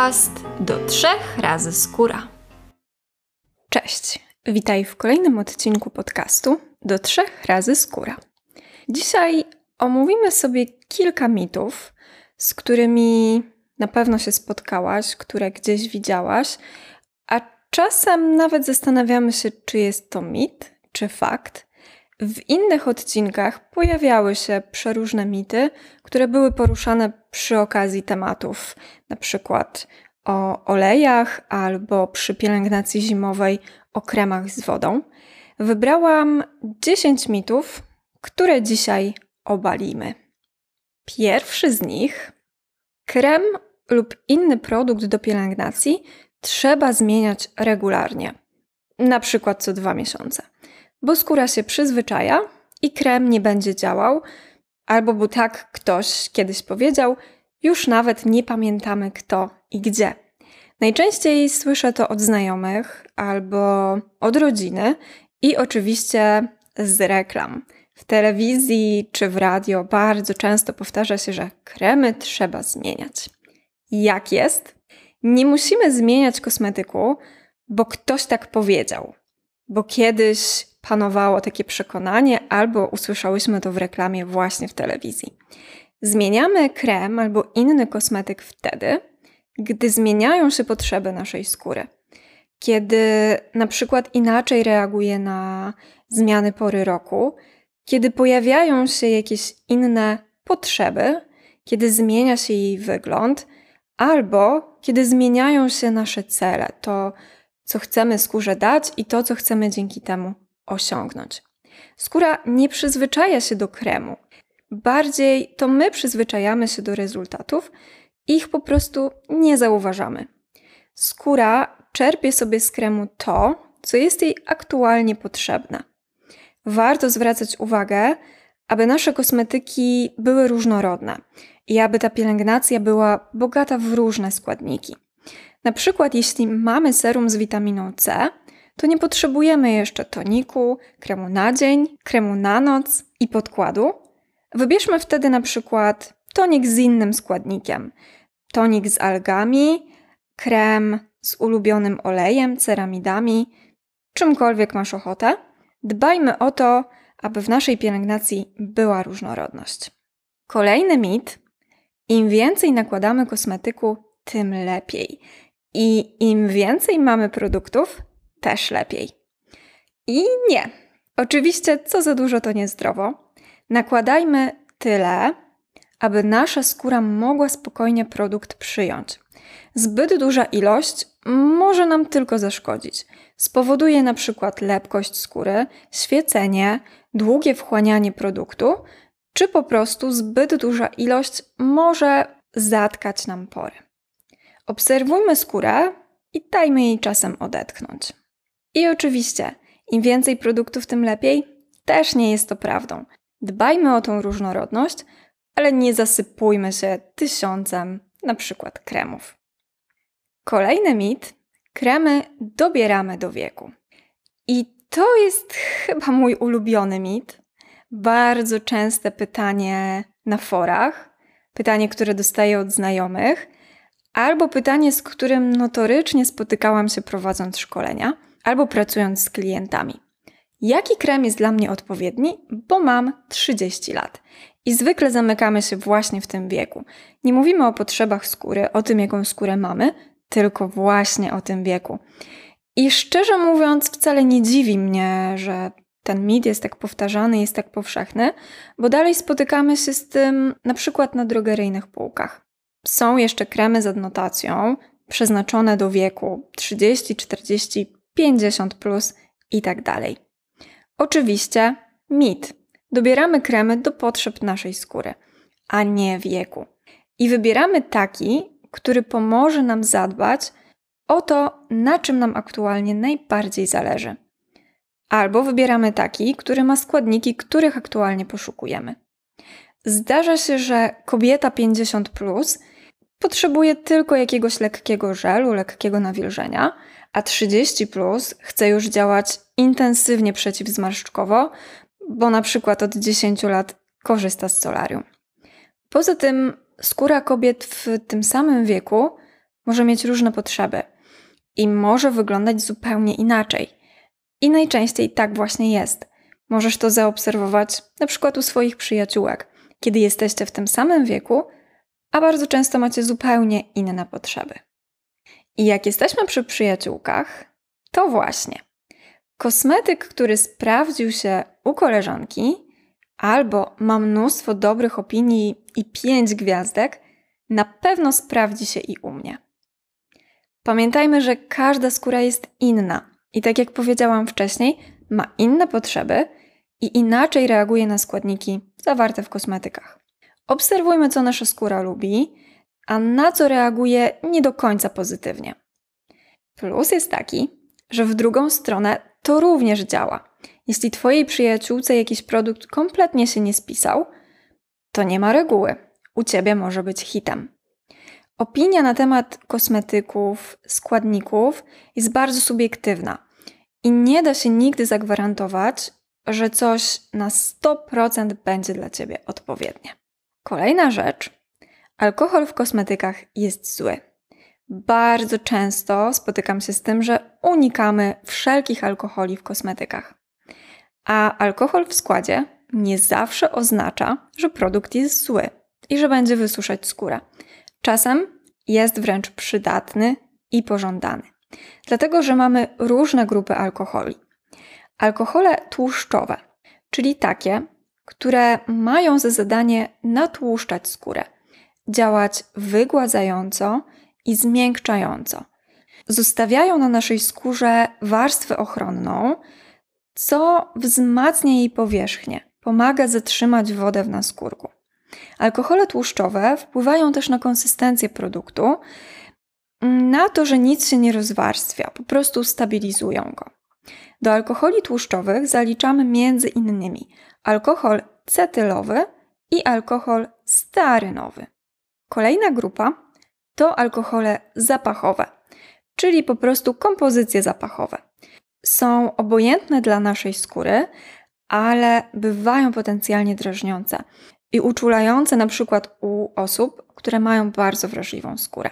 podcast do 3 razy skóra. Cześć, witaj w kolejnym odcinku podcastu do 3 razy skóra. Dzisiaj omówimy sobie kilka mitów, z którymi na pewno się spotkałaś, które gdzieś widziałaś, a czasem nawet zastanawiamy się, czy jest to mit, czy fakt. W innych odcinkach pojawiały się przeróżne mity, które były poruszane przy okazji tematów, na przykład o olejach albo przy pielęgnacji zimowej o kremach z wodą. Wybrałam 10 mitów, które dzisiaj obalimy. Pierwszy z nich: krem lub inny produkt do pielęgnacji trzeba zmieniać regularnie, na przykład co 2 miesiące. Bo skóra się przyzwyczaja i krem nie będzie działał, albo bo tak ktoś kiedyś powiedział, już nawet nie pamiętamy kto i gdzie. Najczęściej słyszę to od znajomych albo od rodziny i oczywiście z reklam. W telewizji czy w radio bardzo często powtarza się, że kremy trzeba zmieniać. Jak jest? Nie musimy zmieniać kosmetyku, bo ktoś tak powiedział, bo kiedyś panowało takie przekonanie albo usłyszałyśmy to w reklamie właśnie w telewizji. Zmieniamy krem albo inny kosmetyk wtedy, gdy zmieniają się potrzeby naszej skóry. Kiedy na przykład inaczej reaguje na zmiany pory roku, kiedy pojawiają się jakieś inne potrzeby, kiedy zmienia się jej wygląd, albo kiedy zmieniają się nasze cele, to co chcemy skórze dać i to, co chcemy dzięki temu osiągnąć. Skóra nie przyzwyczaja się do kremu. Bardziej to my przyzwyczajamy się do rezultatów i ich po prostu nie zauważamy. Skóra czerpie sobie z kremu to, co jest jej aktualnie potrzebne. Warto zwracać uwagę, aby nasze kosmetyki były różnorodne i aby ta pielęgnacja była bogata w różne składniki. Na przykład jeśli mamy serum z witaminą C, to nie potrzebujemy jeszcze toniku, kremu na dzień, kremu na noc i podkładu. Wybierzmy wtedy na przykład tonik z innym składnikiem, tonik z algami, krem z ulubionym olejem, ceramidami, czymkolwiek masz ochotę. Dbajmy o to, aby w naszej pielęgnacji była różnorodność. Kolejny mit: im więcej nakładamy kosmetyku, tym lepiej. I im więcej mamy produktów, też lepiej. I nie. Oczywiście, co za dużo, to niezdrowo. Nakładajmy tyle, aby nasza skóra mogła spokojnie produkt przyjąć. Zbyt duża ilość może nam tylko zaszkodzić. Spowoduje na przykład lepkość skóry, świecenie, długie wchłanianie produktu, czy po prostu zbyt duża ilość może zatkać nam pory. Obserwujmy skórę i dajmy jej czasem odetchnąć. I oczywiście, im więcej produktów, tym lepiej. Też nie jest to prawdą. Dbajmy o tą różnorodność, ale nie zasypujmy się 1000 na przykład kremów. Kolejny mit: kremy dobieramy do wieku. I to jest chyba mój ulubiony mit. Bardzo częste pytanie na forach, pytanie, które dostaję od znajomych, albo pytanie, z którym notorycznie spotykałam się prowadząc szkolenia, albo pracując z klientami. Jaki krem jest dla mnie odpowiedni, bo mam 30 lat? I zwykle zamykamy się właśnie w tym wieku. Nie mówimy o potrzebach skóry, o tym, jaką skórę mamy, tylko właśnie o tym wieku. I szczerze mówiąc, wcale nie dziwi mnie, że ten mit jest tak powtarzany, jest tak powszechny, bo dalej spotykamy się z tym na przykład na drogeryjnych półkach. Są jeszcze kremy z adnotacją przeznaczone do wieku 30, 40, 50 plus i tak dalej. Oczywiście mit. Dobieramy kremy do potrzeb naszej skóry, a nie wieku. I wybieramy taki, który pomoże nam zadbać o to, na czym nam aktualnie najbardziej zależy. Albo wybieramy taki, który ma składniki, których aktualnie poszukujemy. Zdarza się, że kobieta 50 plus potrzebuje tylko jakiegoś lekkiego żelu, lekkiego nawilżenia, a 30 plus chce już działać intensywnie przeciwzmarszczkowo, bo na przykład od 10 lat korzysta z solarium. Poza tym skóra kobiet w tym samym wieku może mieć różne potrzeby i może wyglądać zupełnie inaczej. I najczęściej tak właśnie jest. Możesz to zaobserwować na przykład u swoich przyjaciółek, kiedy jesteście w tym samym wieku, a bardzo często macie zupełnie inne potrzeby. I jak jesteśmy przy przyjaciółkach, to właśnie kosmetyk, który sprawdził się u koleżanki albo ma mnóstwo dobrych opinii i 5 gwiazdek, na pewno sprawdzi się i u mnie. Pamiętajmy, że każda skóra jest inna i tak jak powiedziałam wcześniej, ma inne potrzeby i inaczej reaguje na składniki zawarte w kosmetykach. Obserwujmy, co nasza skóra lubi, a na co reaguje nie do końca pozytywnie. Plus jest taki, że w drugą stronę to również działa. Jeśli Twojej przyjaciółce jakiś produkt kompletnie się nie spisał, to nie ma reguły. U Ciebie może być hitem. Opinia na temat kosmetyków, składników jest bardzo subiektywna i nie da się nigdy zagwarantować, że coś na 100% będzie dla Ciebie odpowiednie. Kolejna rzecz. Alkohol w kosmetykach jest zły. Bardzo często spotykam się z tym, że unikamy wszelkich alkoholi w kosmetykach. A alkohol w składzie nie zawsze oznacza, że produkt jest zły i że będzie wysuszać skórę. Czasem jest wręcz przydatny i pożądany. Dlatego, że mamy różne grupy alkoholi. Alkohole tłuszczowe, czyli takie, które mają za zadanie natłuszczać skórę, działać wygładzająco i zmiękczająco. Zostawiają na naszej skórze warstwę ochronną, co wzmacnia jej powierzchnię, pomaga zatrzymać wodę w naskórku. Alkohole tłuszczowe wpływają też na konsystencję produktu, na to, że nic się nie rozwarstwia, po prostu stabilizują go. Do alkoholi tłuszczowych zaliczamy między innymi alkohol cetylowy i alkohol stearynowy. Kolejna grupa to alkohole zapachowe, czyli po prostu kompozycje zapachowe. Są obojętne dla naszej skóry, ale bywają potencjalnie drażniące i uczulające na przykład u osób, które mają bardzo wrażliwą skórę.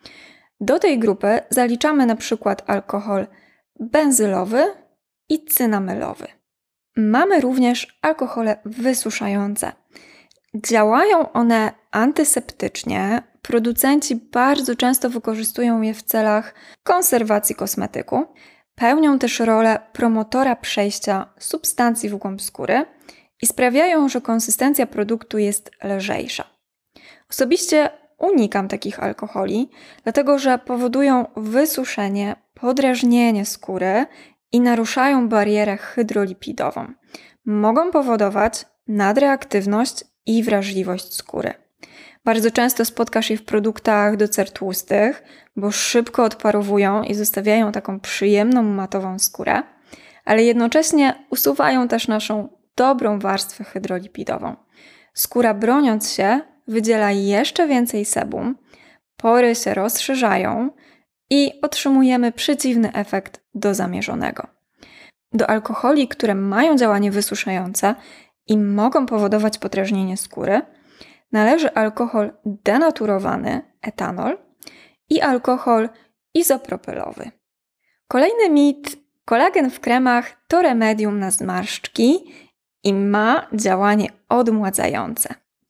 Do tej grupy zaliczamy na przykład alkohol benzylowy i cynamylowy. Mamy również alkohole wysuszające. Działają one antyseptycznie. Producenci bardzo często wykorzystują je w celach konserwacji kosmetyku. Pełnią też rolę promotora przejścia substancji w głąb skóry i sprawiają, że konsystencja produktu jest lżejsza. Osobiście unikam takich alkoholi, dlatego że powodują wysuszenie, podrażnienie skóry i naruszają barierę hydrolipidową. Mogą powodować nadreaktywność i wrażliwość skóry. Bardzo często spotkasz je w produktach do cer tłustych, bo szybko odparowują i zostawiają taką przyjemną, matową skórę, ale jednocześnie usuwają też naszą dobrą warstwę hydrolipidową. Skóra, broniąc się, wydziela jeszcze więcej sebum, pory się rozszerzają i otrzymujemy przeciwny efekt do zamierzonego. Do alkoholi, które mają działanie wysuszające i mogą powodować podrażnienie skóry, należy alkohol denaturowany, etanol, i alkohol izopropylowy. Kolejny mit: kolagen w kremach to remedium na zmarszczki i ma działanie odmładzające.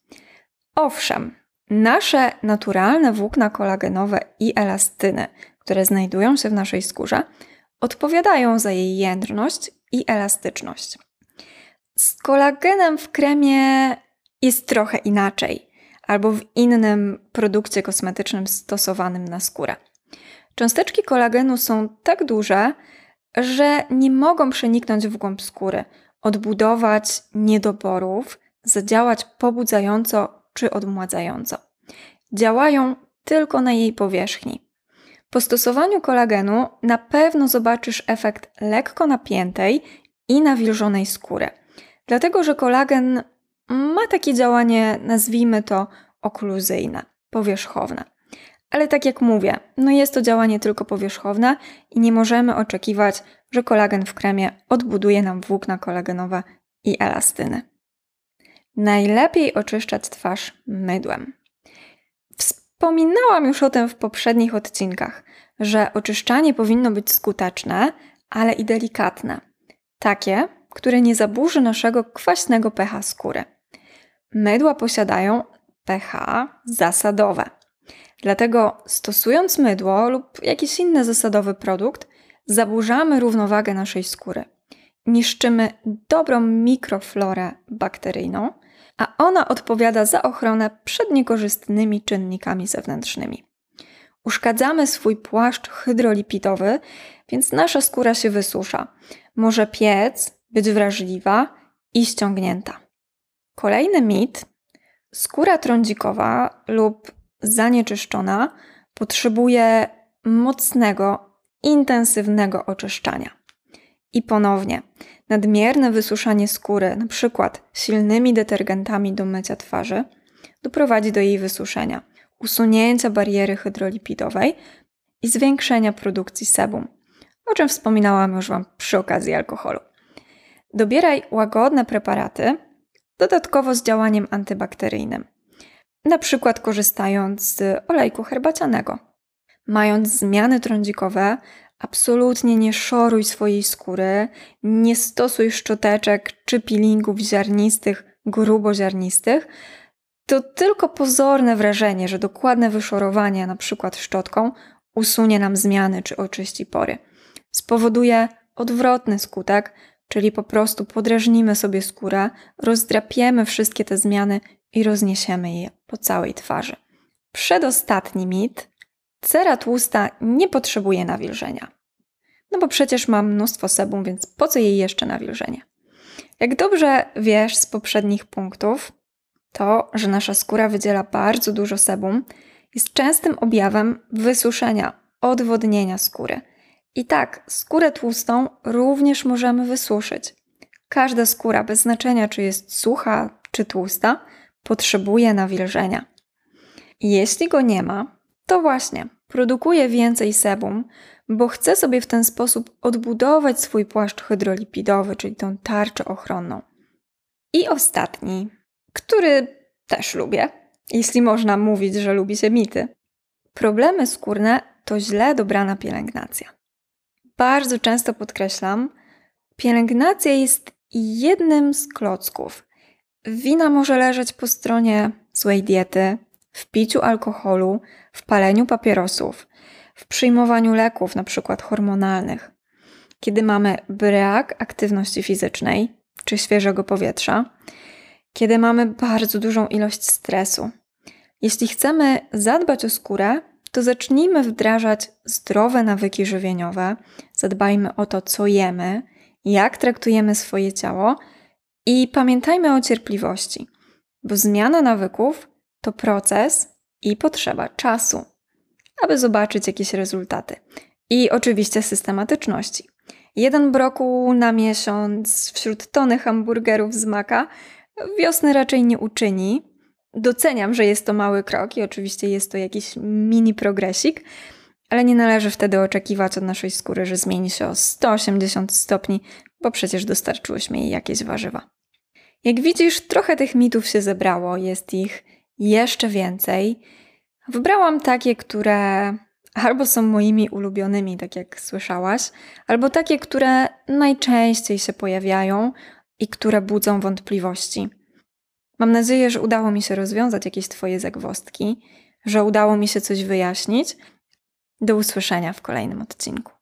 Owszem, nasze naturalne włókna kolagenowe i elastyny, które znajdują się w naszej skórze, odpowiadają za jej jędrność i elastyczność. Z kolagenem w kremie jest trochę inaczej, albo w innym produkcie kosmetycznym stosowanym na skórę. Cząsteczki kolagenu są tak duże, że nie mogą przeniknąć w głąb skóry, odbudować niedoborów, zadziałać pobudzająco czy odmładzająco. Działają tylko na jej powierzchni. Po stosowaniu kolagenu na pewno zobaczysz efekt lekko napiętej i nawilżonej skóry, dlatego że kolagen ma takie działanie, nazwijmy to okluzyjne, powierzchowne. Ale tak jak mówię, jest to działanie tylko powierzchowne i nie możemy oczekiwać, że kolagen w kremie odbuduje nam włókna kolagenowe i elastyny. Najlepiej oczyszczać twarz mydłem. Wspominałam już o tym w poprzednich odcinkach, że oczyszczanie powinno być skuteczne, ale i delikatne. Takie, które nie zaburzy naszego kwaśnego pH skóry. Mydła posiadają pH zasadowe. Dlatego stosując mydło lub jakiś inny zasadowy produkt, zaburzamy równowagę naszej skóry. Niszczymy dobrą mikroflorę bakteryjną, a ona odpowiada za ochronę przed niekorzystnymi czynnikami zewnętrznymi. Uszkadzamy swój płaszcz hydrolipidowy, więc nasza skóra się wysusza. Może piec, być wrażliwa i ściągnięta. Kolejny mit. Skóra trądzikowa lub zanieczyszczona potrzebuje mocnego, intensywnego oczyszczania. I ponownie, nadmierne wysuszanie skóry, np. silnymi detergentami do mycia twarzy, doprowadzi do jej wysuszenia, usunięcia bariery hydrolipidowej i zwiększenia produkcji sebum, o czym wspominałam już Wam przy okazji alkoholu. Dobieraj łagodne preparaty, dodatkowo z działaniem antybakteryjnym, np. korzystając z olejku herbacianego. Mając zmiany trądzikowe, absolutnie nie szoruj swojej skóry, nie stosuj szczoteczek czy peelingów ziarnistych, gruboziarnistych. To tylko pozorne wrażenie, że dokładne wyszorowanie, np. szczotką, usunie nam zmiany czy oczyści pory. Spowoduje odwrotny skutek, czyli po prostu podrażnimy sobie skórę, rozdrapiemy wszystkie te zmiany i rozniesiemy je po całej twarzy. Przedostatni mit. Cera tłusta nie potrzebuje nawilżenia. No bo przecież ma mnóstwo sebum, więc po co jej jeszcze nawilżenie? Jak dobrze wiesz z poprzednich punktów, to, że nasza skóra wydziela bardzo dużo sebum, jest częstym objawem wysuszenia, odwodnienia skóry. I tak, skórę tłustą również możemy wysuszyć. Każda skóra, bez znaczenia czy jest sucha czy tłusta, potrzebuje nawilżenia. I jeśli go nie ma, to właśnie produkuje więcej sebum, bo chce sobie w ten sposób odbudować swój płaszcz hydrolipidowy, czyli tą tarczę ochronną. I ostatni, który też lubię, jeśli można mówić, że lubi się mity. Problemy skórne to źle dobrana pielęgnacja. Bardzo często podkreślam, pielęgnacja jest jednym z klocków. Wina może leżeć po stronie złej diety, w piciu alkoholu, w paleniu papierosów, w przyjmowaniu leków, np. hormonalnych. Kiedy mamy brak aktywności fizycznej czy świeżego powietrza, kiedy mamy bardzo dużą ilość stresu. Jeśli chcemy zadbać o skórę, to zacznijmy wdrażać zdrowe nawyki żywieniowe, zadbajmy o to, co jemy, jak traktujemy swoje ciało i pamiętajmy o cierpliwości, bo zmiana nawyków to proces i potrzeba czasu, aby zobaczyć jakieś rezultaty. I oczywiście systematyczności. 1 brokuł na miesiąc wśród tony hamburgerów z Maka wiosny raczej nie uczyni. Doceniam, że jest to mały krok i oczywiście jest to jakiś mini progresik, ale nie należy wtedy oczekiwać od naszej skóry, że zmieni się o 180 stopni, bo przecież dostarczyłyśmy jej jakieś warzywa. Jak widzisz, trochę tych mitów się zebrało, jest ich jeszcze więcej. Wybrałam takie, które albo są moimi ulubionymi, tak jak słyszałaś, albo takie, które najczęściej się pojawiają i które budzą wątpliwości. Mam nadzieję, że udało mi się rozwiązać jakieś Twoje zagwozdki, że udało mi się coś wyjaśnić. Do usłyszenia w kolejnym odcinku.